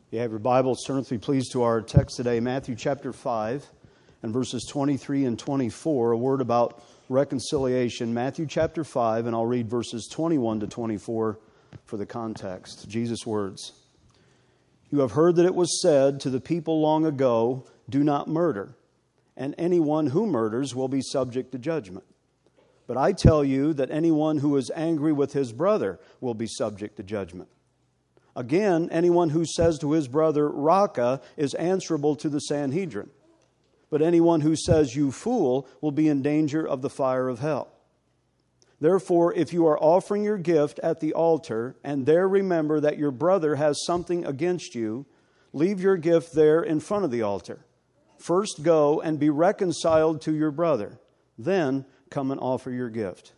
You have your Bibles, turn with me please to our text today, Matthew chapter 5 and verses 23 and 24, a word about reconciliation. Matthew chapter 5, and I'll read verses 21 to 24 for the context. Jesus' words. You have heard that it was said to the people long ago, do not murder, and anyone who murders will be subject to judgment. But I tell you that anyone who is angry with his brother will be subject to judgment. Again, anyone who says to his brother, Raca, is answerable to the Sanhedrin. But anyone who says, you fool, will be in danger of the fire of hell. Therefore, if you are offering your gift at the altar, and there remember that your brother has something against you, leave your gift there in front of the altar. First go and be reconciled to your brother. Then come and offer your gift.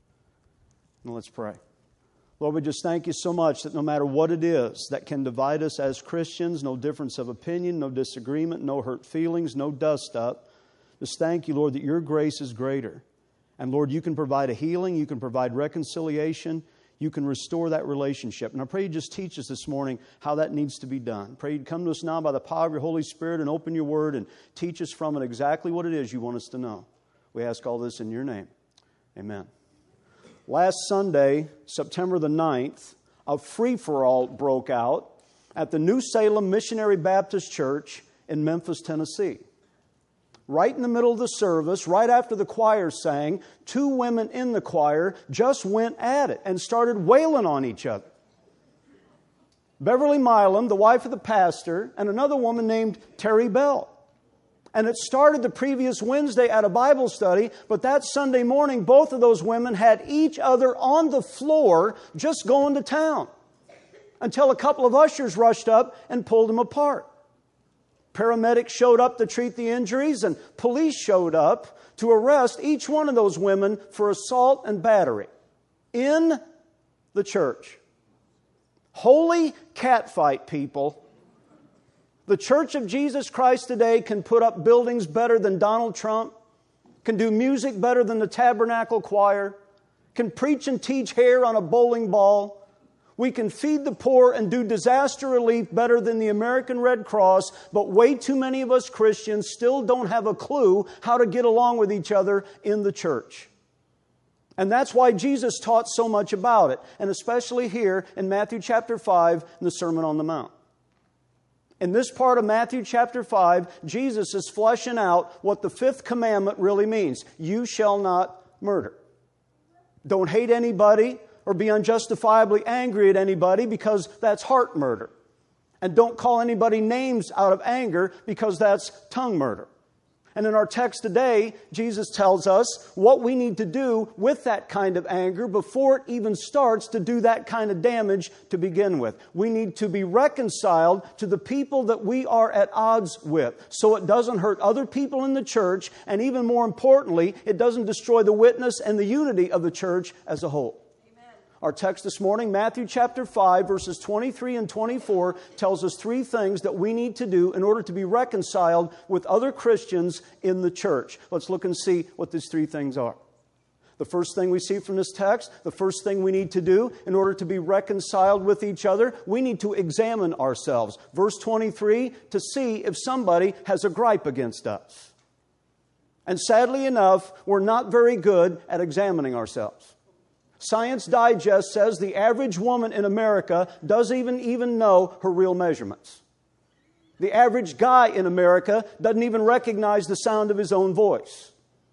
Now let's pray. Lord, we just thank you so much that no matter what it is that can divide us as Christians, no difference of opinion, no disagreement, no hurt feelings, no dust up, just thank you, Lord, that your grace is greater. And Lord, you can provide a healing, you can provide reconciliation, you can restore that relationship. And I pray you just teach us this morning how that needs to be done. I pray you'd come to us now by the power of your Holy Spirit and open your word and teach us from it exactly what it is you want us to know. We ask all this in your name. Amen. Last Sunday, September the 9th, a free-for-all broke out at the New Salem Missionary Baptist Church in Memphis, Tennessee. Right in the middle of the service, right after the choir sang, two women in the choir just went at it and started wailing on each other. Beverly Milam, the wife of the pastor, and another woman named Terry Bell. And it started the previous Wednesday at a Bible study, but that Sunday morning, both of those women had each other on the floor just going to town until a couple of ushers rushed up and pulled them apart. Paramedics showed up to treat the injuries, and police showed up to arrest each one of those women for assault and battery in the church. Holy catfight, people. The Church of Jesus Christ today can put up buildings better than Donald Trump, can do music better than the Tabernacle Choir, can preach and teach hair on a bowling ball. We can feed the poor and do disaster relief better than the American Red Cross, but way too many of us Christians still don't have a clue how to get along with each other in the church. And that's why Jesus taught so much about it, and especially here in Matthew chapter 5 in the Sermon on the Mount. In this part of Matthew chapter 5, Jesus is fleshing out what the fifth commandment really means. You shall not murder. Don't hate anybody or be unjustifiably angry at anybody because that's heart murder. And don't call anybody names out of anger because that's tongue murder. And in our text today, Jesus tells us what we need to do with that kind of anger before it even starts to do that kind of damage to begin with. We need to be reconciled to the people that we are at odds with so it doesn't hurt other people in the church, and even more importantly, it doesn't destroy the witness and the unity of the church as a whole. Our text this morning, Matthew chapter 5, verses 23 and 24, tells us three things that we need to do in order to be reconciled with other Christians in the church. Let's look and see what these three things are. The first thing we see from this text, the first thing we need to do in order to be reconciled with each other, we need to examine ourselves. Verse 23, to see if somebody has a gripe against us. And sadly enough, we're not very good at examining ourselves. Science Digest says the average woman in America doesn't even know her real measurements. The average guy in America doesn't even recognize the sound of his own voice.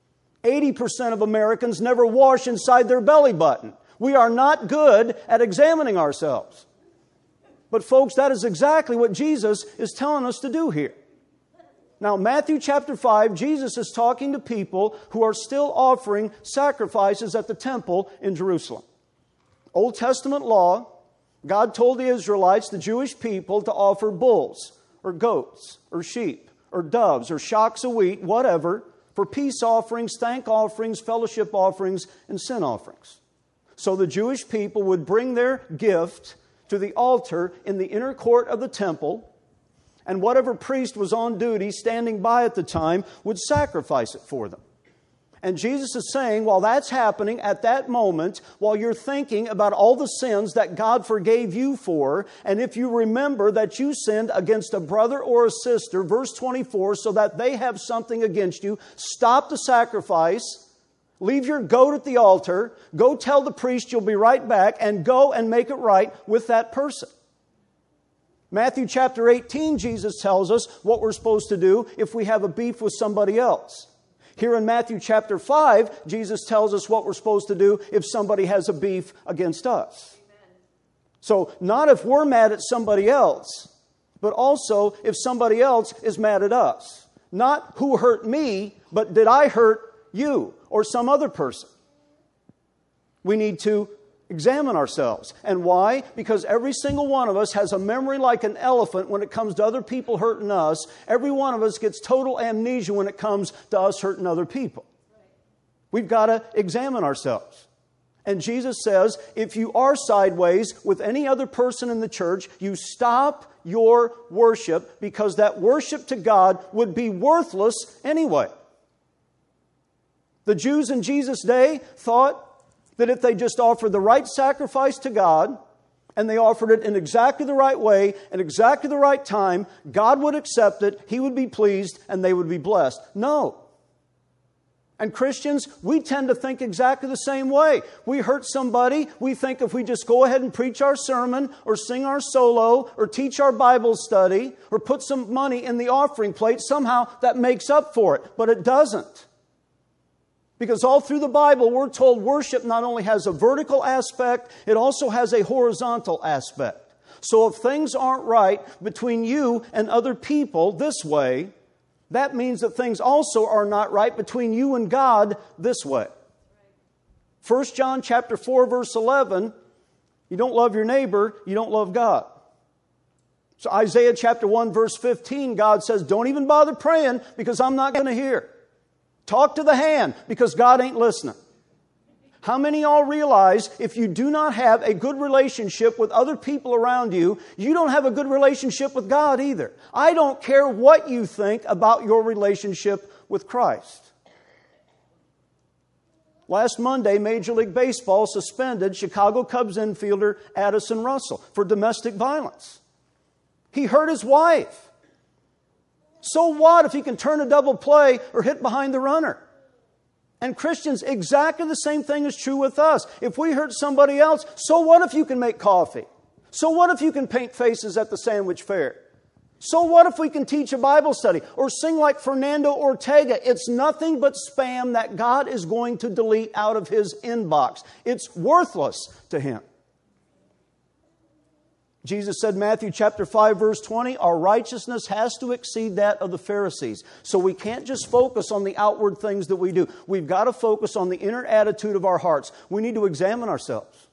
80% of Americans never wash inside their belly button. We are not good at examining ourselves. But folks, that is exactly what Jesus is telling us to do here. Now, Matthew chapter 5, Jesus is talking to people who are still offering sacrifices at the temple in Jerusalem. Old Testament law, God told the Israelites, the Jewish people, to offer bulls or goats or sheep or doves or shocks of wheat, whatever, for peace offerings, thank offerings, fellowship offerings, and sin offerings. So the Jewish people would bring their gift to the altar in the inner court of the temple, and whatever priest was on duty standing by at the time would sacrifice it for them. And Jesus is saying, while that's happening at that moment, while you're thinking about all the sins that God forgave you for, and if you remember that you sinned against a brother or a sister, verse 24, so that they have something against you, stop the sacrifice, leave your goat at the altar, go tell the priest you'll be right back, and go and make it right with that person. Matthew chapter 18, Jesus tells us what we're supposed to do if we have a beef with somebody else. Here in Matthew chapter 5, Jesus tells us what we're supposed to do if somebody has a beef against us. Amen. So not if we're mad at somebody else, but also if somebody else is mad at us. Not who hurt me, but did I hurt you or some other person? We need to examine ourselves. And why? Because every single one of us has a memory like an elephant when it comes to other people hurting us. Every one of us gets total amnesia when it comes to us hurting other people. We've got to examine ourselves. And Jesus says, if you are sideways with any other person in the church, you stop your worship because that worship to God would be worthless anyway. The Jews in Jesus' day thought that if they just offered the right sacrifice to God, and they offered it in exactly the right way, and exactly the right time, God would accept it, He would be pleased, and they would be blessed. No. And Christians, we tend to think exactly the same way. We hurt somebody, we think if we just go ahead and preach our sermon, or sing our solo, or teach our Bible study, or put some money in the offering plate, somehow that makes up for it. But it doesn't. Because all through the Bible, we're told worship not only has a vertical aspect, it also has a horizontal aspect. So if things aren't right between you and other people this way, that means that things also are not right between you and God this way. 1 John chapter 4, verse 11, you don't love your neighbor, you don't love God. So Isaiah chapter 1, verse 15, God says, don't even bother praying because I'm not going to hear. Talk to the hand because God ain't listening. How many of y'all realize if you do not have a good relationship with other people around you, you don't have a good relationship with God either? I don't care what you think about your relationship with Christ. Last Monday, Major League Baseball suspended Chicago Cubs infielder Addison Russell for domestic violence. He hurt his wife. So what if he can turn a double play or hit behind the runner? And Christians, exactly the same thing is true with us. If we hurt somebody else, so what if you can make coffee? So what if you can paint faces at the sandwich fair? So what if we can teach a Bible study or sing like Fernando Ortega? It's nothing but spam that God is going to delete out of His inbox. It's worthless to Him. Jesus said, Matthew chapter 5, verse 20, our righteousness has to exceed that of the Pharisees. So we can't just focus on the outward things that we do. We've got to focus on the inner attitude of our hearts. We need to examine ourselves.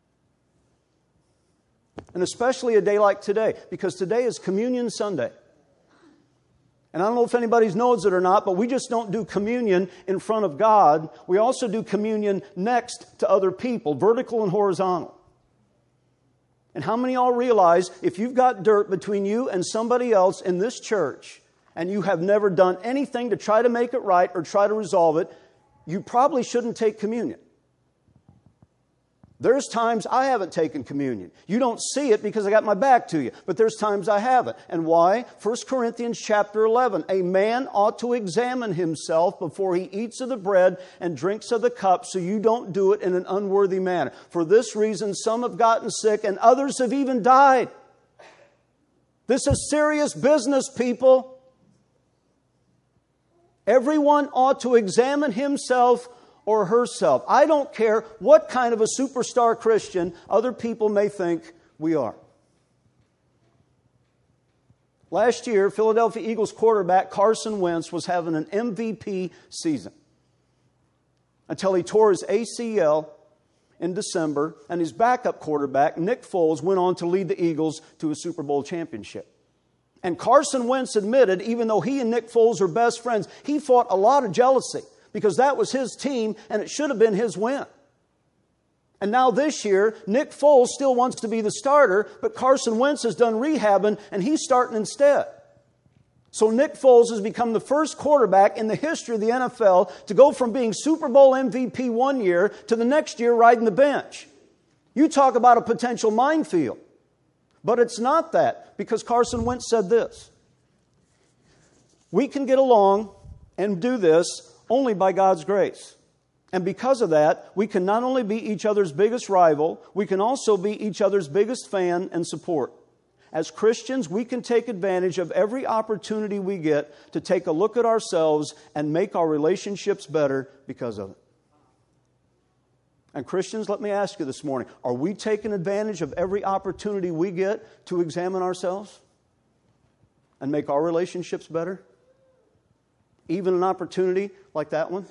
And especially a day like today, because today is Communion Sunday. And I don't know if anybody knows it or not, but we just don't do communion in front of God. We also do communion next to other people, vertical and horizontal. And how many of y'all realize if you've got dirt between you and somebody else in this church and you have never done anything to try to make it right or try to resolve it, you probably shouldn't take communion. There's times I haven't taken communion. You don't see it because I got my back to you, but there's times I haven't. And why? 1 Corinthians chapter 11. A man ought to examine himself before he eats of the bread and drinks of the cup, so you don't do it in an unworthy manner. For this reason, some have gotten sick and others have even died. This is serious business, people. Everyone ought to examine himself or herself. I don't care what kind of a superstar Christian other people may think we are. Last year, Philadelphia Eagles quarterback Carson Wentz was having an MVP season until he tore his ACL in December, and his backup quarterback, Nick Foles, went on to lead the Eagles to a Super Bowl championship. And Carson Wentz admitted, even though he and Nick Foles are best friends, he fought a lot of jealousy, because that was his team and it should have been his win. And now this year, Nick Foles still wants to be the starter, but Carson Wentz has done rehabbing and he's starting instead. So Nick Foles has become the first quarterback in the history of the NFL to go from being Super Bowl MVP one year to the next year riding the bench. You talk about a potential minefield. But it's not that, because Carson Wentz said this: we can get along and do this only by God's grace. And because of that, we can not only be each other's biggest rival, we can also be each other's biggest fan and support. As Christians, we can take advantage of every opportunity we get to take a look at ourselves and make our relationships better because of it. And Christians, let me ask you this morning, are we taking advantage of every opportunity we get to examine ourselves and make our relationships better? Even an opportunity like that one?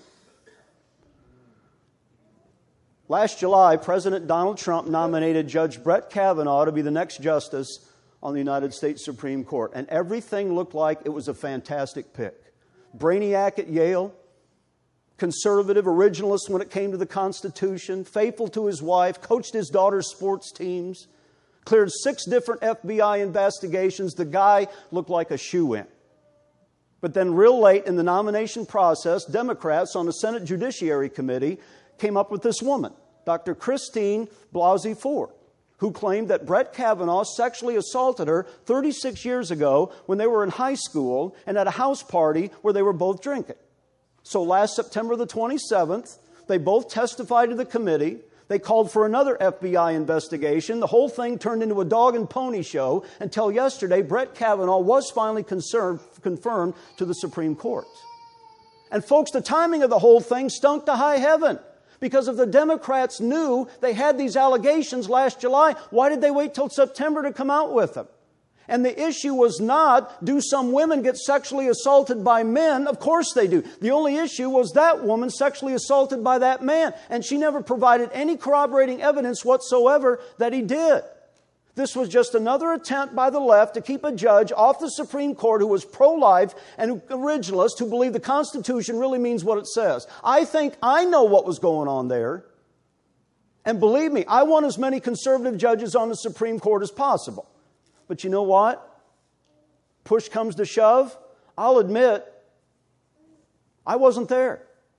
Last July, President Donald Trump nominated Judge Brett Kavanaugh to be the next justice on the United States Supreme Court. And everything looked like it was a fantastic pick. Brainiac at Yale, conservative, originalist when it came to the Constitution, faithful to his wife, coached his daughter's sports teams, cleared 6 different FBI investigations. The guy looked like a shoo-in. But then real late in the nomination process, Democrats on the Senate Judiciary Committee came up with this woman, Dr. Christine Blasey Ford, who claimed that Brett Kavanaugh sexually assaulted her 36 years ago when they were in high school and at a house party where they were both drinking. So last September the 27th, they both testified to the committee. They called for another FBI investigation. The whole thing turned into a dog and pony show until yesterday Brett Kavanaugh was finally confirmed to the Supreme Court. And folks, the timing of the whole thing stunk to high heaven. Because if the Democrats knew they had these allegations last July, why did they wait till September to come out with them? And the issue was not, do some women get sexually assaulted by men? Of course they do. The only issue was that woman sexually assaulted by that man. And she never provided any corroborating evidence whatsoever that he did. This was just another attempt by the left to keep a judge off the Supreme Court who was pro-life and originalist, who believed the Constitution really means what it says. I think I know what was going on there. And believe me, I want as many conservative judges on the Supreme Court as possible. But you know what? Push comes to shove, I'll admit, I wasn't there.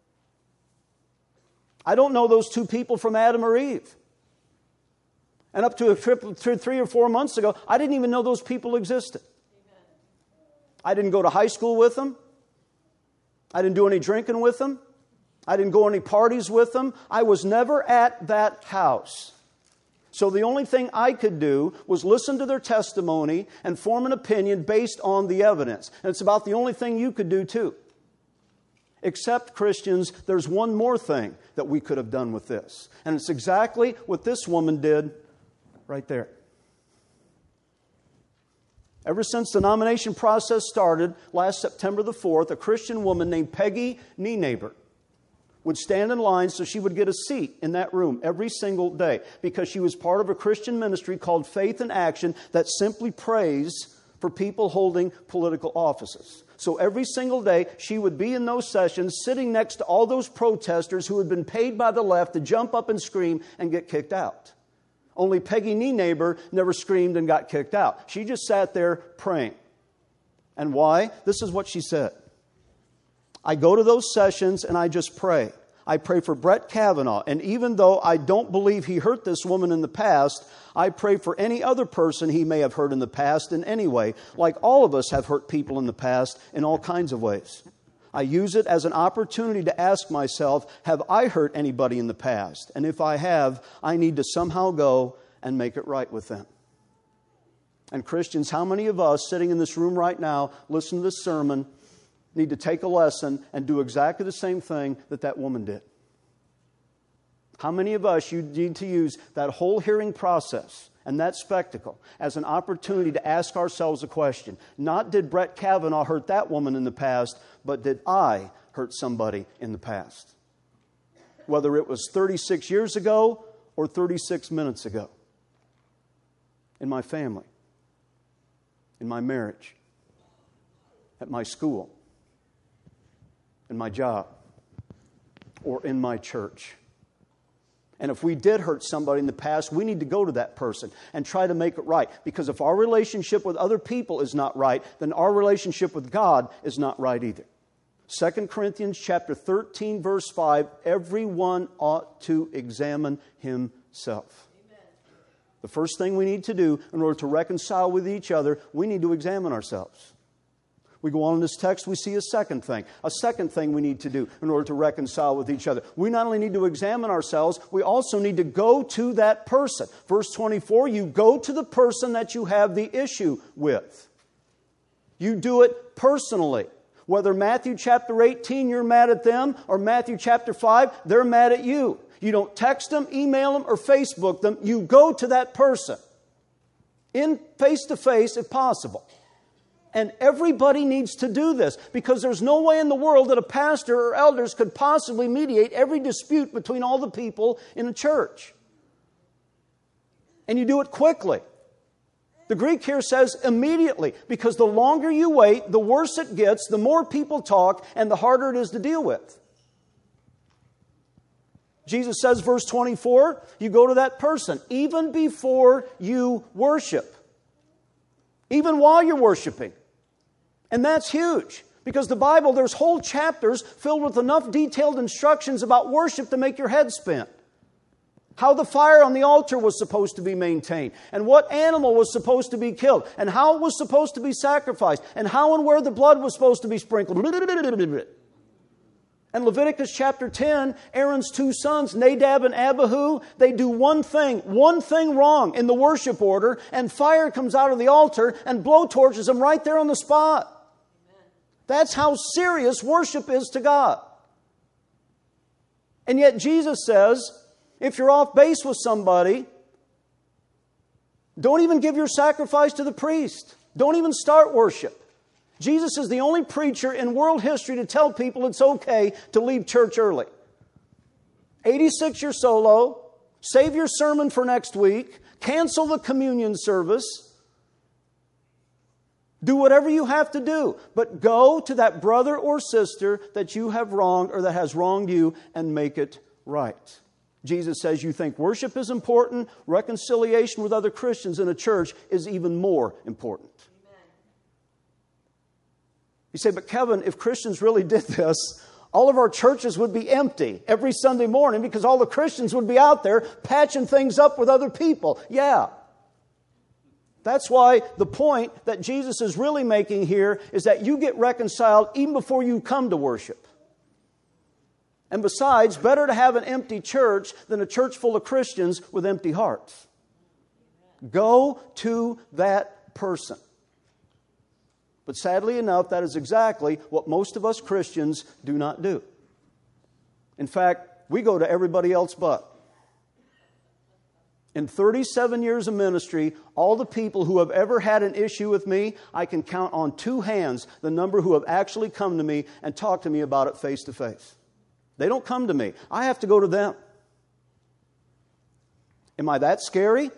I don't know those 2 people from Adam or Eve. And up to 3 or 4 months ago, I didn't even know those people existed. I didn't go to high school with them. I didn't do any drinking with them. I didn't go to any parties with them. I was never at that house. So the only thing I could do was listen to their testimony and form an opinion based on the evidence. And it's about the only thing you could do too. Except, Christians, there's one more thing that we could have done with this. And it's exactly what this woman did right there. Ever since the nomination process started last September the 4th, a Christian woman named Peggy Nienaber would stand in line so she would get a seat in that room every single day, because she was part of a Christian ministry called Faith in Action that simply prays for people holding political offices. So every single day, she would be in those sessions sitting next to all those protesters who had been paid by the left to jump up and scream and get kicked out. Only Peggy Nienaber never screamed and got kicked out. She just sat there praying. And why? This is what she said. I go to those sessions and I just pray. I pray for Brett Kavanaugh. And even though I don't believe he hurt this woman in the past, I pray for any other person he may have hurt in the past in any way. Like all of us have hurt people in the past in all kinds of ways. I use it as an opportunity to ask myself, have I hurt anybody in the past? And if I have, I need to somehow go and make it right with them. And Christians, how many of us sitting in this room right now, listen to this sermon, need to take a lesson and do exactly the same thing that that woman did? How many of us you need to use that whole hearing process and that spectacle as an opportunity to ask ourselves a question? Not did Brett Kavanaugh hurt that woman in the past, but did I hurt somebody in the past? Whether it was 36 years ago or 36 minutes ago. In my family. In my marriage. At my school. In my job, or in my church. And if we did hurt somebody in the past, we need to go to that person and try to make it right. Because if our relationship with other people is not right, then our relationship with God is not right either. 2 Corinthians chapter 13, verse 5, everyone ought to examine himself. Amen. The first thing we need to do in order to reconcile with each other, we need to examine ourselves. We go on in this text, we see a second thing. A second thing we need to do in order to reconcile with each other. We not only need to examine ourselves, we also need to go to that person. Verse 24, you go to the person that you have the issue with. You do it personally. Whether Matthew chapter 18, you're mad at them, or Matthew chapter 5, they're mad at you. You don't text them, email them, or Facebook them. You go to that person. In face-to-face, if possible. And everybody needs to do this because there's no way in the world that a pastor or elders could possibly mediate every dispute between all the people in a church. And you do it quickly. The Greek here says immediately, because the longer you wait, the worse it gets, the more people talk, and the harder it is to deal with. Jesus says, verse 24, you go to that person even before you worship. Even while you're worshiping. And that's huge. Because the Bible, there's whole chapters filled with enough detailed instructions about worship to make your head spin. How the fire on the altar was supposed to be maintained. And what animal was supposed to be killed. And how it was supposed to be sacrificed. And how and where the blood was supposed to be sprinkled. And Leviticus chapter 10, Aaron's two sons, Nadab and Abihu, they do one thing wrong in the worship order, and fire comes out of the altar and blowtorches them right there on the spot. That's how serious worship is to God. And yet Jesus says, if you're off base with somebody, don't even give your sacrifice to the priest. Don't even start worship. Jesus is the only preacher in world history to tell people it's okay to leave church early. 86 your solo, save your sermon for next week, cancel the communion service, do whatever you have to do, but go to that brother or sister that you have wronged or that has wronged you and make it right. Jesus says you think worship is important, reconciliation with other Christians in a church is even more important. You say, but Kevin, if Christians really did this, all of our churches would be empty every Sunday morning because all the Christians would be out there patching things up with other people. Yeah. That's why the point that Jesus is really making here is that you get reconciled even before you come to worship. And besides, better to have an empty church than a church full of Christians with empty hearts. Go to that person. But sadly enough, that is exactly what most of us Christians do not do. In fact, we go to everybody else but. In 37 years of ministry, all the people who have ever had an issue with me, I can count on two hands the number who have actually come to me and talked to me about it face to face. They don't come to me. I have to go to them. Am I that scary?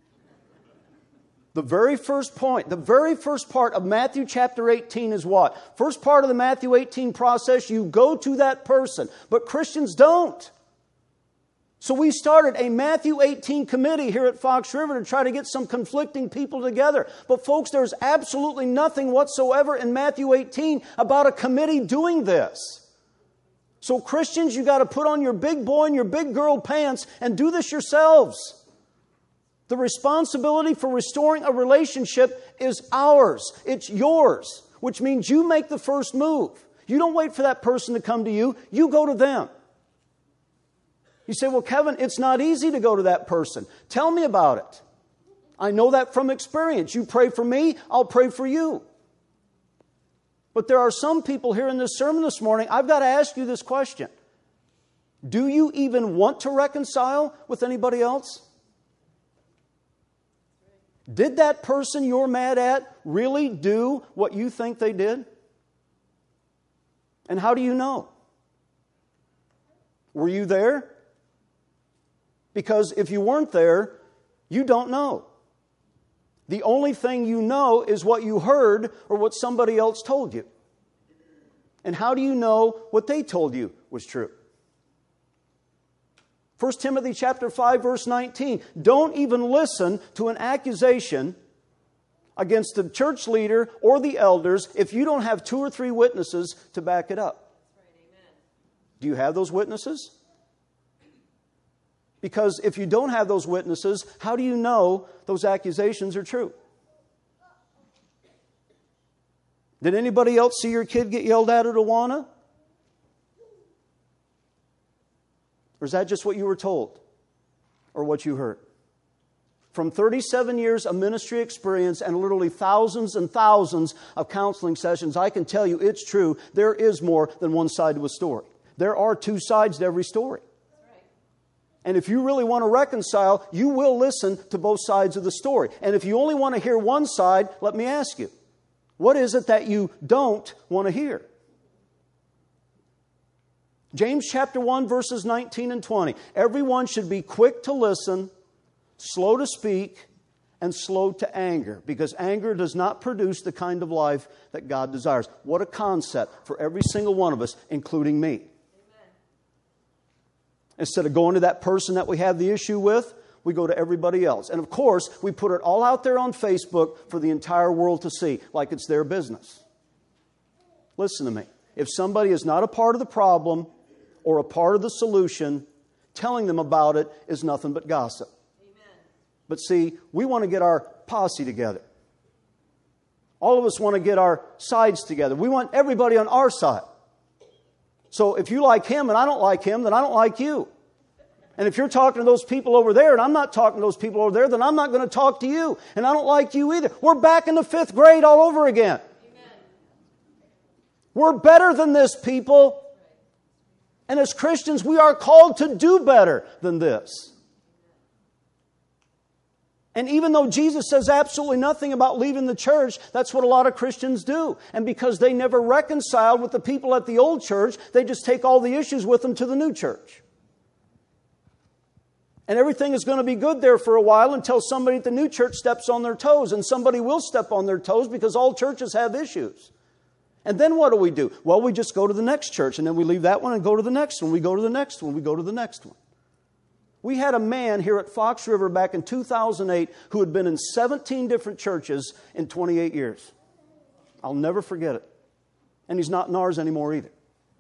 The very first point, the very first part of Matthew chapter 18 is what? First part of the Matthew 18 process, you go to that person. But Christians don't. So we started a Matthew 18 committee here at Fox River to try to get some conflicting people together. But folks, there's absolutely nothing whatsoever in Matthew 18 about a committee doing this. So Christians, you got to put on your big boy and your big girl pants and do this yourselves. The responsibility for restoring a relationship is ours. It's yours, which means you make the first move. You don't wait for that person to come to you. You go to them. You say, well, Kevin, it's not easy to go to that person. Tell me about it. I know that from experience. You pray for me, I'll pray for you. But there are some people here in this sermon this morning, I've got to ask you this question. Do you even want to reconcile with anybody else? Did that person you're mad at really do what you think they did? And how do you know? Were you there? Because if you weren't there, you don't know. The only thing you know is what you heard or what somebody else told you. And how do you know what they told you was true? 1 Timothy chapter 5, verse 19. Don't even listen to an accusation against the church leader or the elders if you don't have 2 or 3 witnesses to back it up. Do you have those witnesses? Because if you don't have those witnesses, how do you know those accusations are true? Did anybody else see your kid get yelled at Awana? Or is that just what you were told? Or what you heard? From 37 years of ministry experience and literally thousands and thousands of counseling sessions, I can tell you it's true. There is more than one side to a story. There are 2 sides to every story. And if you really want to reconcile, you will listen to both sides of the story. And if you only want to hear one side, let me ask you, what is it that you don't want to hear? James chapter 1, verses 19 and 20. Everyone should be quick to listen, slow to speak, and slow to anger, because anger does not produce the kind of life that God desires. What a concept for every single one of us, including me. Instead of going to that person that we have the issue with, we go to everybody else. And of course, we put it all out there on Facebook for the entire world to see, like it's their business. Listen to me. If somebody is not a part of the problem or a part of the solution, telling them about it is nothing but gossip. Amen. But see, we want to get our posse together. All of us want to get our sides together. We want everybody on our side. So if you like him and I don't like him, then I don't like you. And if you're talking to those people over there and I'm not talking to those people over there, then I'm not going to talk to you. And I don't like you either. We're back in the 5th grade all over again. Amen. We're better than this, people. And as Christians, we are called to do better than this. And even though Jesus says absolutely nothing about leaving the church, that's what a lot of Christians do. And because they never reconciled with the people at the old church, they just take all the issues with them to the new church. And everything is going to be good there for a while until somebody at the new church steps on their toes. And somebody will step on their toes because all churches have issues. And then what do? Well, we just go to the next church. And then we leave that one and go to the next one. We go to the next one. We go to the next one. We had a man here at Fox River back in 2008 who had been in 17 different churches in 28 years. I'll never forget it. And he's not in ours anymore either.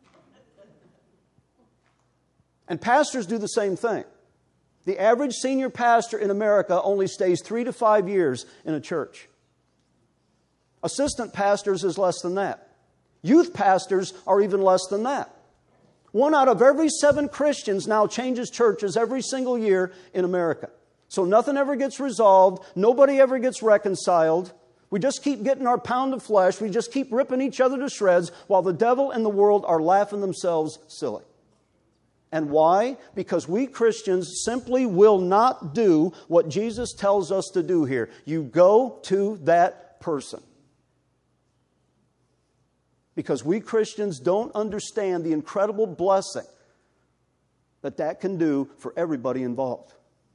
And pastors do the same thing. The average senior pastor in America only stays 3 to 5 years in a church. Assistant pastors is less than that. Youth pastors are even less than that. 1 out of every 7 Christians now changes churches every single year in America. So nothing ever gets resolved. Nobody ever gets reconciled. We just keep getting our pound of flesh. We just keep ripping each other to shreds while the devil and the world are laughing themselves silly. And why? Because we Christians simply will not do what Jesus tells us to do here. You go to that person. Because we Christians don't understand the incredible blessing that can do for everybody involved.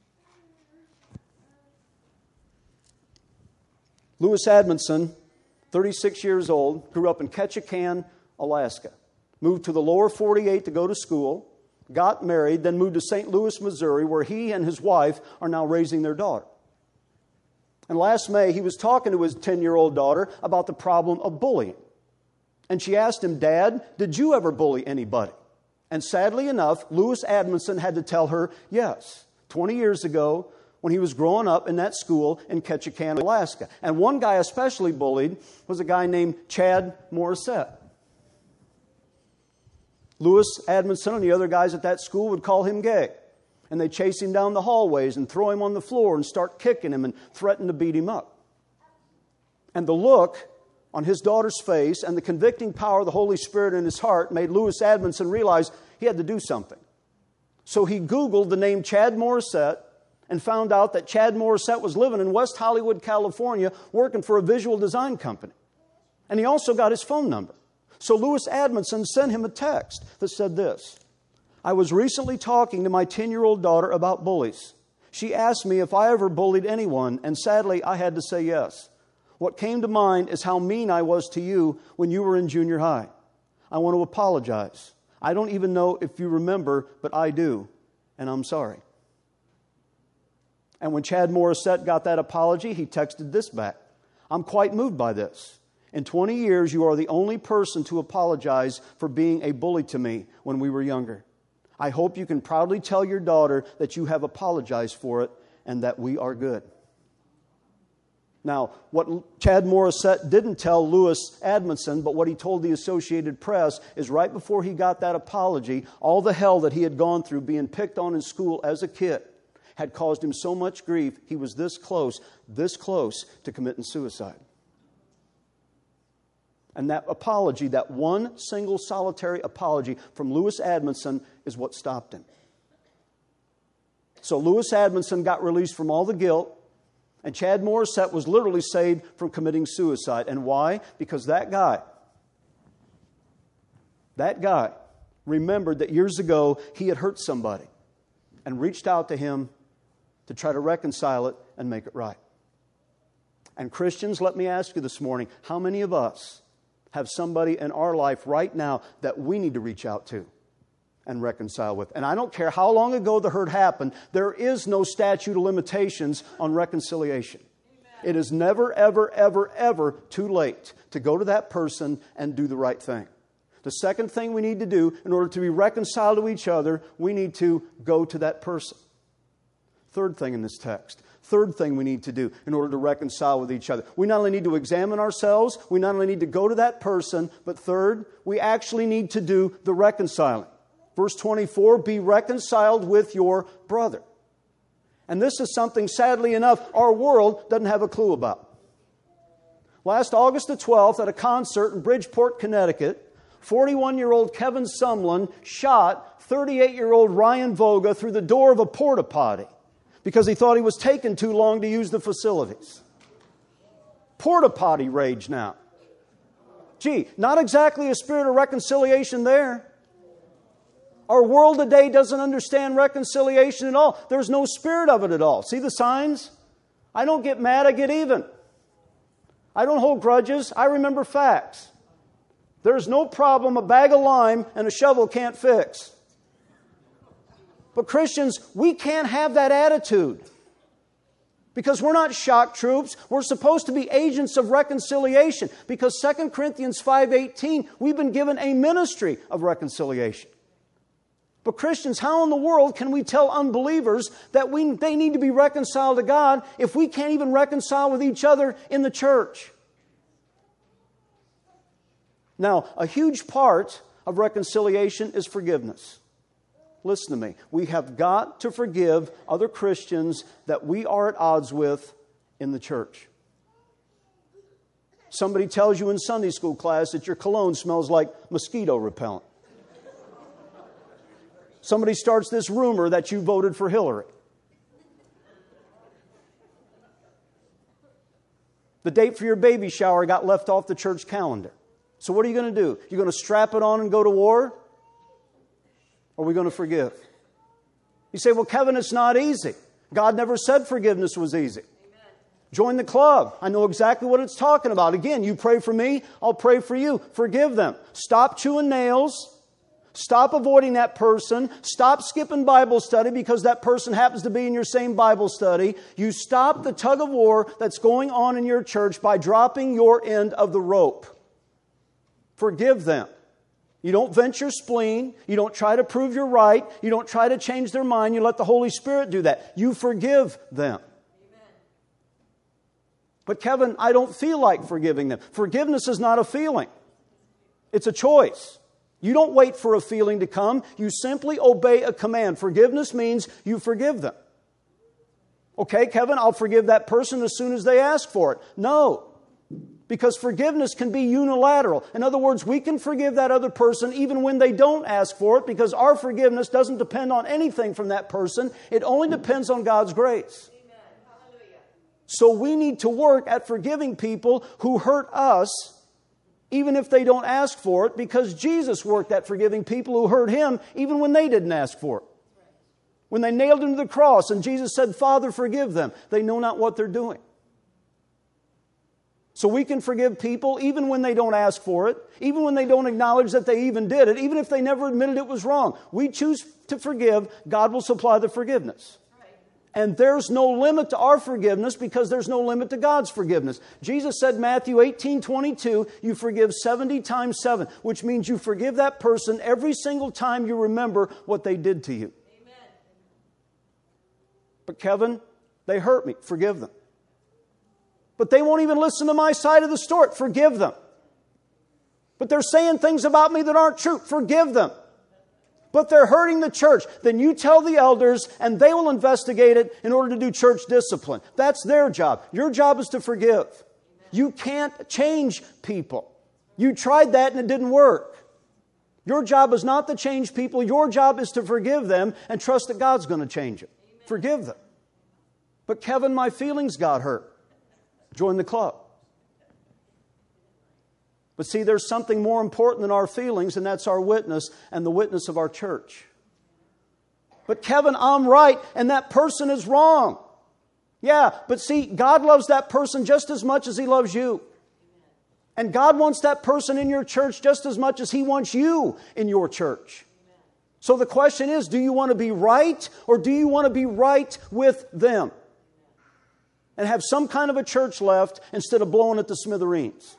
Louis Admonson, 36 years old, grew up in Ketchikan, Alaska. Moved to the lower 48 to go to school. Got married, then moved to St. Louis, Missouri, where he and his wife are now raising their daughter. And last May, he was talking to his 10-year-old daughter about the problem of bullying. And she asked him, "Dad, did you ever bully anybody?" And sadly enough, Louis Admonson had to tell her, yes, 20 years ago, when he was growing up in that school in Ketchikan, Alaska. And one guy especially bullied was a guy named Chad Morissette. Louis Admonson and the other guys at that school would call him gay. And they'd chase him down the hallways and throw him on the floor and start kicking him and threaten to beat him up. And the look on his daughter's face and the convicting power of the Holy Spirit in his heart made Louis Admonson realize he had to do something. So he Googled the name Chad Morissette and found out that Chad Morissette was living in West Hollywood, California, working for a visual design company. And he also got his phone number. So Louis Admonson sent him a text that said this: "I was recently talking to my 10-year-old daughter about bullies. She asked me if I ever bullied anyone, and sadly, I had to say yes. What came to mind is how mean I was to you when you were in junior high. I want to apologize. I don't even know if you remember, but I do. and I'm sorry. And when Chad Morissette got that apology, he texted this back. I'm quite moved by this. In 20 years, you are the only person to apologize for being a bully to me when we were younger. I hope you can proudly tell your daughter that you have apologized for it and that we are good. Now, what Chad Morissette didn't tell Louis Admonson, but what he told the Associated Press, is right before he got that apology, all the hell that he had gone through being picked on in school as a kid had caused him so much grief, he was this close to committing suicide. And that apology, that one single solitary apology from Louis Admonson is what stopped him. So Louis Admonson got released from all the guilt, and Chad Morissette was literally saved from committing suicide. And why? Because that guy remembered that years ago he had hurt somebody and reached out to him to try to reconcile it and make it right. And Christians, let me ask you this morning, how many of us have somebody in our life right now that we need to reach out to and reconcile with? And I don't care how long ago the hurt happened, there is no statute of limitations on reconciliation. Amen. It is never, ever, ever, ever too late to go to that person and do the right thing. The second thing we need to do in order to be reconciled to each other, we need to go to that person. Third thing in this text. Third thing we need to do in order to reconcile with each other. We not only need to examine ourselves, we not only need to go to that person, but third, we actually need to do the reconciling. Verse 24, be reconciled with your brother. And this is something, sadly enough, our world doesn't have a clue about. Last August the 12th, at a concert in Bridgeport, Connecticut, 41-year-old Kevin Sumlin shot 38-year-old Ryan Voga through the door of a porta potty because he thought he was taking too long to use the facilities. Porta potty rage now. Gee, not exactly a spirit of reconciliation there. Our world today doesn't understand reconciliation at all. There's no spirit of it at all. See the signs? I don't get mad, I get even. I don't hold grudges, I remember facts. There's no problem a bag of lime and a shovel can't fix. But Christians, we can't have that attitude. Because we're not shock troops. We're supposed to be agents of reconciliation. Because 2 Corinthians 5:18, we've been given a ministry of reconciliation. But Christians, how in the world can we tell unbelievers that they need to be reconciled to God if we can't even reconcile with each other in the church? Now, a huge part of reconciliation is forgiveness. Listen to me. We have got to forgive other Christians that we are at odds with in the church. Somebody tells you in Sunday school class that your cologne smells like mosquito repellent. Somebody starts this rumor that you voted for Hillary. The date for your baby shower got left off the church calendar. So what are you going to do? You're going to strap it on and go to war? Or are we going to forgive? You say, well, Kevin, it's not easy. God never said forgiveness was easy. Amen. Join the club. I know exactly what it's talking about. Again, you pray for me, I'll pray for you. Forgive them. Stop chewing nails. Stop avoiding that person. Stop skipping Bible study because that person happens to be in your same Bible study. You stop the tug of war that's going on in your church by dropping your end of the rope. Forgive them. You don't vent your spleen. You don't try to prove you're right. You don't try to change their mind. You let the Holy Spirit do that. You forgive them. Amen. But Kevin, I don't feel like forgiving them. Forgiveness is not a feeling. It's a choice. You don't wait for a feeling to come. You simply obey a command. Forgiveness means you forgive them. Okay, Kevin, I'll forgive that person as soon as they ask for it. No. Because forgiveness can be unilateral. In other words, we can forgive that other person even when they don't ask for it because our forgiveness doesn't depend on anything from that person. It only depends on God's grace. Amen. Hallelujah. So we need to work at forgiving people who hurt us even if they don't ask for it because Jesus worked at forgiving people who hurt Him even when they didn't ask for it. When they nailed Him to the cross and Jesus said, Father, forgive them. They know not what they're doing. So we can forgive people even when they don't ask for it, even when they don't acknowledge that they even did it, even if they never admitted it was wrong. We choose to forgive, God will supply the forgiveness. And there's no limit to our forgiveness because there's no limit to God's forgiveness. Jesus said, Matthew 18:22, you forgive 70 times 7, which means you forgive that person every single time you remember what they did to you. Amen. But Kevin, they hurt me. Forgive them. But they won't even listen to my side of the story. Forgive them. But they're saying things about me that aren't true. Forgive them. But they're hurting the church. Then you tell the elders and they will investigate it in order to do church discipline. That's their job. Your job is to forgive. You can't change people. You tried that and it didn't work. Your job is not to change people. Your job is to forgive them and trust that God's going to change them. Forgive them. But Kevin, my feelings got hurt. Join the club. But see, there's something more important than our feelings, and that's our witness and the witness of our church. But Kevin, I'm right, and that person is wrong. Yeah, but see, God loves that person just as much as He loves you. And God wants that person in your church just as much as He wants you in your church. So the question is, do you want to be right, or do you want to be right with them? And have some kind of a church left instead of blowing it to smithereens.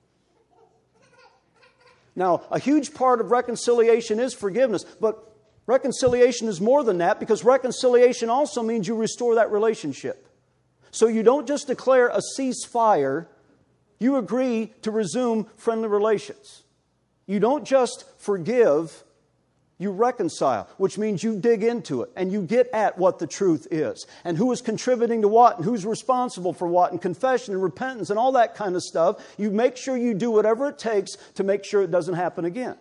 Now, a huge part of reconciliation is forgiveness, but reconciliation is more than that because reconciliation also means you restore that relationship. So you don't just declare a ceasefire, you agree to resume friendly relations. You don't just forgive, you reconcile, which means you dig into it and you get at what the truth is and who is contributing to what and who's responsible for what and confession and repentance and all that kind of stuff. You make sure you do whatever it takes to make sure it doesn't happen again.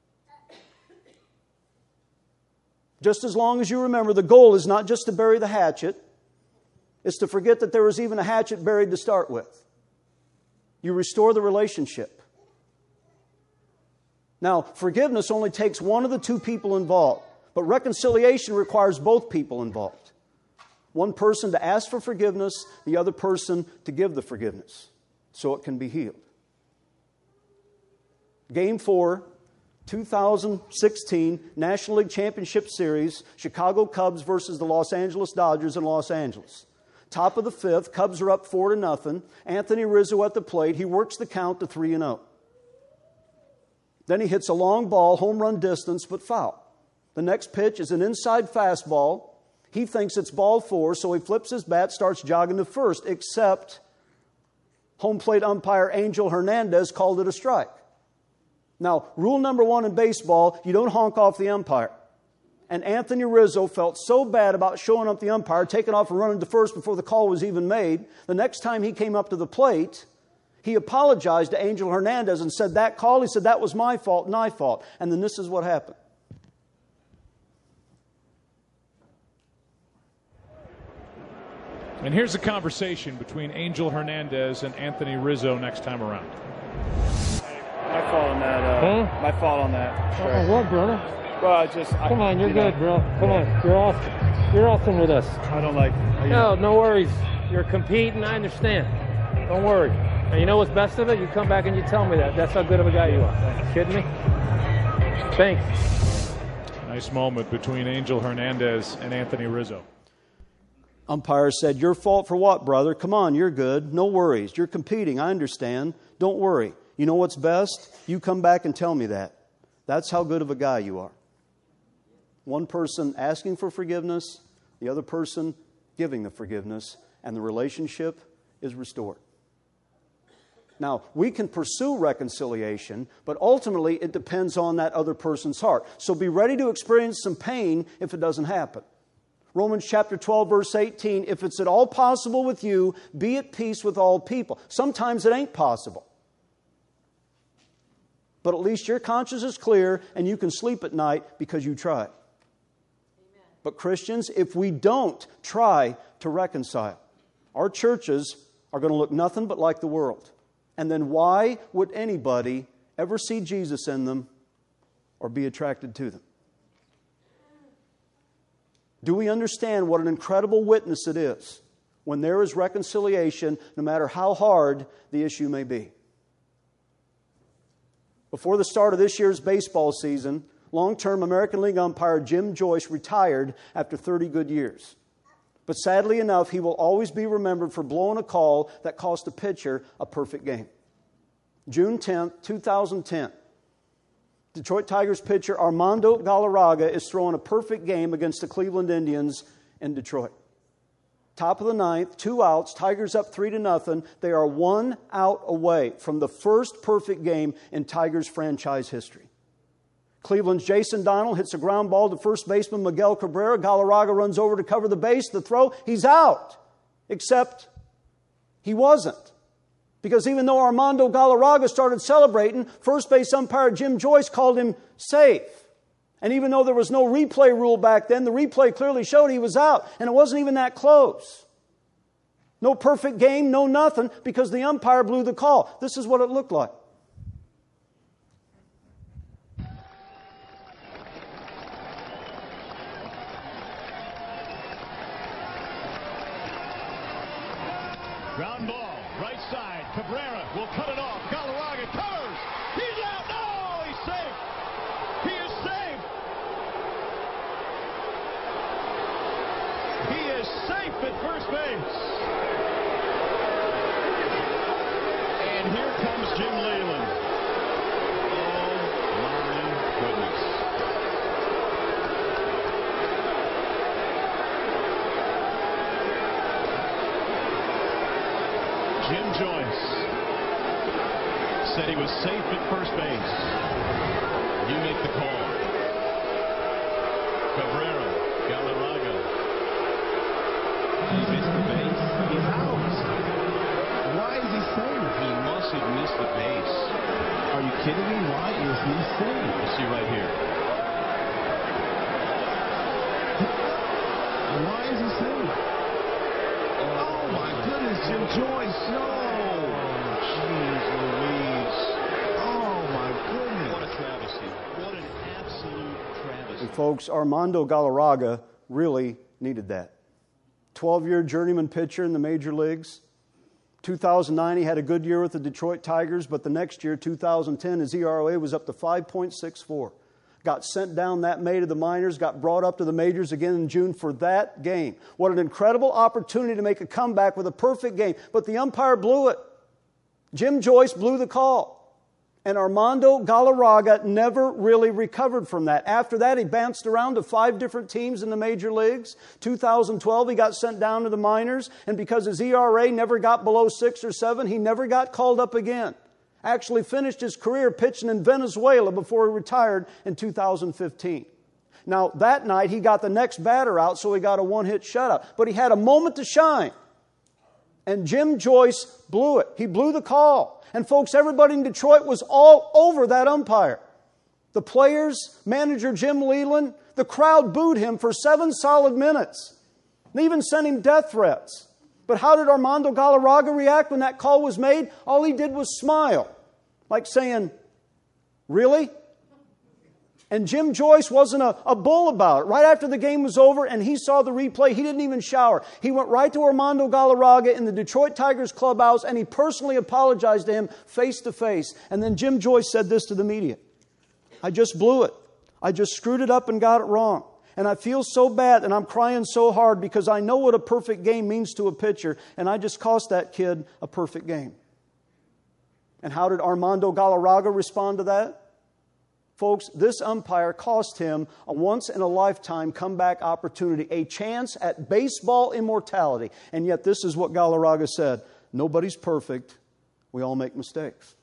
Just as long as you remember, the goal is not just to bury the hatchet, it's to forget that there was even a hatchet buried to start with. You restore the relationship. Now, forgiveness only takes one of the two people involved, but reconciliation requires both people involved. One person to ask for forgiveness, the other person to give the forgiveness, so it can be healed. Game 4, 2016 National League Championship Series, Chicago Cubs versus the Los Angeles Dodgers in Los Angeles. Top of the 5th, Cubs are up 4-0. Anthony Rizzo at the plate. He works the count to 3-0. Then he hits a long ball, home run distance, but foul. The next pitch is an inside fastball. He thinks it's ball 4, so he flips his bat, starts jogging to first, except home plate umpire Angel Hernandez called it a strike. Now, rule number 1 in baseball, you don't honk off the umpire. And Anthony Rizzo felt so bad about showing up the umpire, taking off and running to first before the call was even made. The next time he came up to the plate, he apologized to Angel Hernandez and said, that call, he said, that was my fault and I fault. And then this is what happened. And here's a conversation between Angel Hernandez and Anthony Rizzo next time around. My fault on that. My fault on that. Sure. What, brother? Well, come on, you're good, bro. Come on, you're awesome with us. I don't like. No worries. You're competing. I understand. Don't worry. And you know what's best of it? You come back and you tell me that. That's how good of a guy you are. You kidding me? Thanks. Nice moment between Angel Hernandez and Anthony Rizzo. Umpire said, your fault for what, brother? Come on, you're good. No worries. You're competing. I understand. Don't worry. You know what's best? You come back and tell me that. That's how good of a guy you are. One person asking for forgiveness, the other person giving the forgiveness, and the relationship is restored. Now, we can pursue reconciliation, but ultimately it depends on that other person's heart. So be ready to experience some pain if it doesn't happen. Romans chapter 12, verse 18, if it's at all possible with you, be at peace with all people. Sometimes it ain't possible. But at least your conscience is clear and you can sleep at night because you tried. Amen. But Christians, if we don't try to reconcile, our churches are going to look nothing but like the world. And then why would anybody ever see Jesus in them or be attracted to them? Do we understand what an incredible witness it is when there is reconciliation, no matter how hard the issue may be. Before the start of this year's baseball season, long-term American League umpire Jim Joyce retired after 30 good years. But sadly enough, he will always be remembered for blowing a call that cost a pitcher a perfect game. June 10th, 2010. Detroit Tigers pitcher Armando Galarraga is throwing a perfect game against the Cleveland Indians in Detroit. Top of the ninth, 2 outs, Tigers up 3-0. They are 1 out away from the first perfect game in Tigers franchise history. Cleveland's Jason Donald hits a ground ball to first baseman Miguel Cabrera. Galarraga runs over to cover the base. The throw, he's out. Except he wasn't. Because even though Armando Galarraga started celebrating, first base umpire Jim Joyce called him safe. And even though there was no replay rule back then, the replay clearly showed he was out. And it wasn't even that close. No perfect game, no nothing, because the umpire blew the call. This is what it looked like. Ground ball, right side. Cabrera will cut it off. Galarraga covers. He's out. No, he's safe. He is safe. He is safe at first base. And here comes Jim Leyland. Oh, my goodness. Jim Joyce said he was safe at first base. You make the call. Cabrera, Galarraga. He missed the base. He's out. Why is he safe? He must have missed the base. Are you kidding me? Why is he safe? We'll see right here. Why is he safe? Oh my goodness, Jim Joyce, no! Jeez Louise. Oh my goodness. What a travesty. What an absolute travesty. And folks, Armando Galarraga really needed that. 12-year journeyman pitcher in the major leagues. 2009, he had a good year with the Detroit Tigers, but the next year, 2010, his ERA was up to 5.64. Got sent down that May to the minors, got brought up to the majors again in June for that game. What an incredible opportunity to make a comeback with a perfect game. But the umpire blew it. Jim Joyce blew the call. And Armando Galarraga never really recovered from that. After that, he bounced around to 5 different teams in the major leagues. 2012, he got sent down to the minors. And because his ERA never got below 6 or 7, he never got called up again. Actually finished his career pitching in Venezuela before he retired in 2015. Now, that night, he got the next batter out, so he got a 1-hit shutout. But he had a moment to shine. And Jim Joyce blew it. He blew the call. And folks, everybody in Detroit was all over that umpire. The players, manager Jim Leyland, the crowd booed him for 7 solid minutes. They even sent him death threats. But how did Armando Galarraga react when that call was made? All he did was smile, like saying, really? And Jim Joyce wasn't a bull about it. Right after the game was over and he saw the replay, he didn't even shower. He went right to Armando Galarraga in the Detroit Tigers clubhouse and he personally apologized to him face to face. And then Jim Joyce said this to the media. I just blew it. I just screwed it up and got it wrong. And I feel so bad and I'm crying so hard because I know what a perfect game means to a pitcher. And I just cost that kid a perfect game. And how did Armando Galarraga respond to that? Folks, this umpire cost him a once-in-a-lifetime comeback opportunity, a chance at baseball immortality. And yet this is what Galarraga said. Nobody's perfect. We all make mistakes.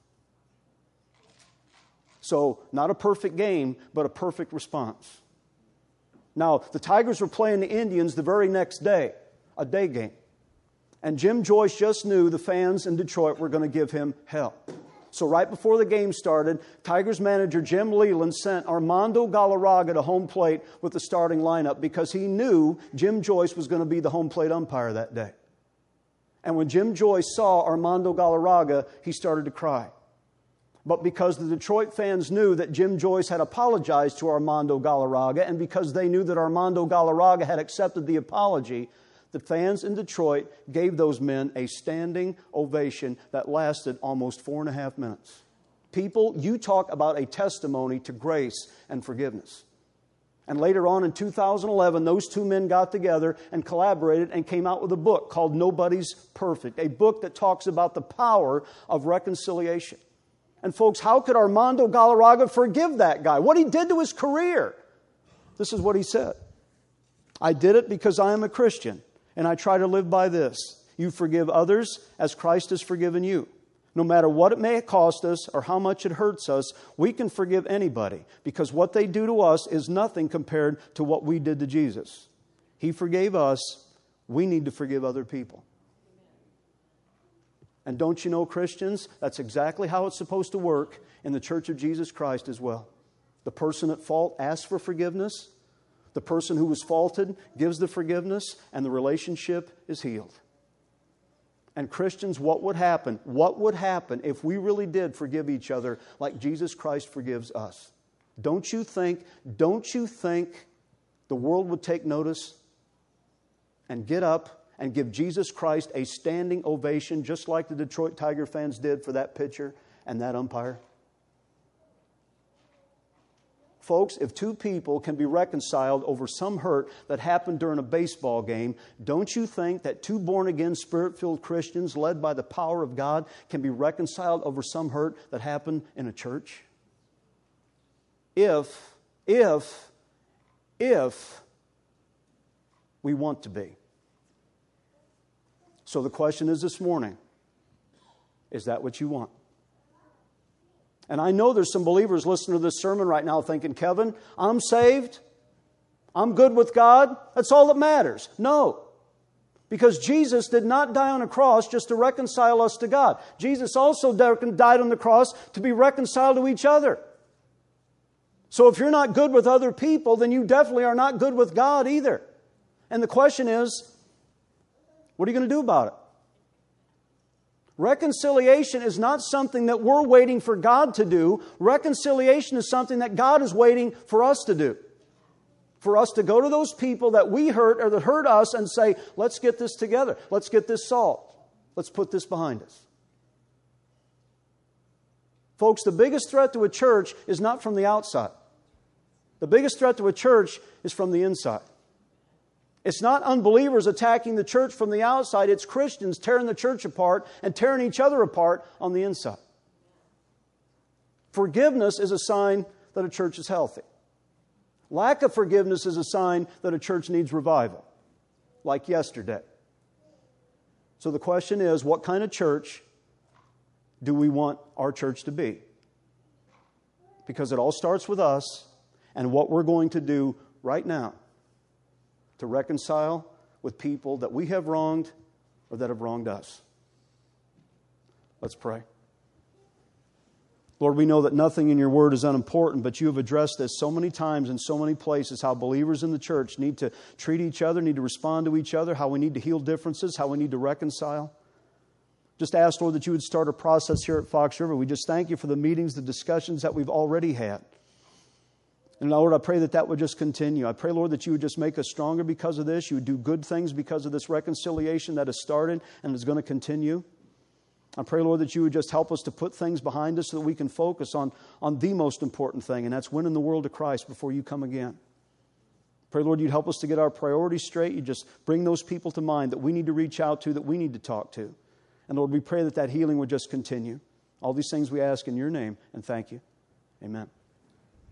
So, not a perfect game, but a perfect response. Now, the Tigers were playing the Indians the very next day, a day game. And Jim Joyce just knew the fans in Detroit were going to give him hell. So right before the game started, Tigers manager Jim Leyland sent Armando Galarraga to home plate with the starting lineup because he knew Jim Joyce was going to be the home plate umpire that day. And when Jim Joyce saw Armando Galarraga, he started to cry. But because the Detroit fans knew that Jim Joyce had apologized to Armando Galarraga, and because they knew that Armando Galarraga had accepted the apology, The fans in Detroit gave those men a standing ovation that lasted almost 4.5 minutes. People, you talk about a testimony to grace and forgiveness. And later on in 2011, those two men got together and collaborated and came out with a book called Nobody's Perfect, a book that talks about the power of reconciliation. And folks, how could Armando Galarraga forgive that guy? What he did to his career? This is what he said. I did it because I am a Christian, and I try to live by this. You forgive others as Christ has forgiven you. No matter what it may cost us or how much it hurts us, we can forgive anybody because what they do to us is nothing compared to what we did to Jesus. He forgave us. We need to forgive other people. And don't you know, Christians, that's exactly how it's supposed to work in the Church of Jesus Christ as well. The person at fault asks for forgiveness. The person who was faulted gives the forgiveness, and the relationship is healed. And Christians, what would happen? What would happen if we really did forgive each other like Jesus Christ forgives us? Don't you think the world would take notice and get up and give Jesus Christ a standing ovation just like the Detroit Tiger fans did for that pitcher and that umpire? Folks, if two people can be reconciled over some hurt that happened during a baseball game, don't you think that two born-again, Spirit-filled Christians led by the power of God can be reconciled over some hurt that happened in a church? If we want to be. So the question is this morning, is that what you want? And I know there's some believers listening to this sermon right now thinking, Kevin, I'm saved. I'm good with God. That's all that matters. No. Because Jesus did not die on a cross just to reconcile us to God. Jesus also died on the cross to be reconciled to each other. So if you're not good with other people, then you definitely are not good with God either. And the question is, what are you going to do about it? Reconciliation is not something that we're waiting for God to do. Reconciliation is something that God is waiting for us to do. For us to go to those people that we hurt or that hurt us and say, let's get this together. Let's get this solved. Let's put this behind us. Folks, the biggest threat to a church is not from the outside. The biggest threat to a church is from the inside. It's not unbelievers attacking the church from the outside. It's Christians tearing the church apart and tearing each other apart on the inside. Forgiveness is a sign that a church is healthy. Lack of forgiveness is a sign that a church needs revival, like yesterday. So the question is, what kind of church do we want our church to be? Because it all starts with us and what we're going to do right now to reconcile with people that we have wronged or that have wronged us. Let's pray. Lord, we know that nothing in your word is unimportant, but you have addressed this so many times in so many places, how believers in the church need to treat each other, need to respond to each other, how we need to heal differences, how we need to reconcile. Just ask, Lord, that you would start a process here at Fox River. We just thank you for the meetings, the discussions that we've already had. And Lord, I pray that that would just continue. I pray, Lord, that you would just make us stronger because of this. You would do good things because of this reconciliation that has started and is going to continue. I pray, Lord, that you would just help us to put things behind us so that we can focus on the most important thing, and that's winning the world to Christ before you come again. Pray, Lord, you'd help us to get our priorities straight. You just bring those people to mind that we need to reach out to, that we need to talk to. And Lord, we pray that that healing would just continue. All these things we ask in your name, and thank you. Amen.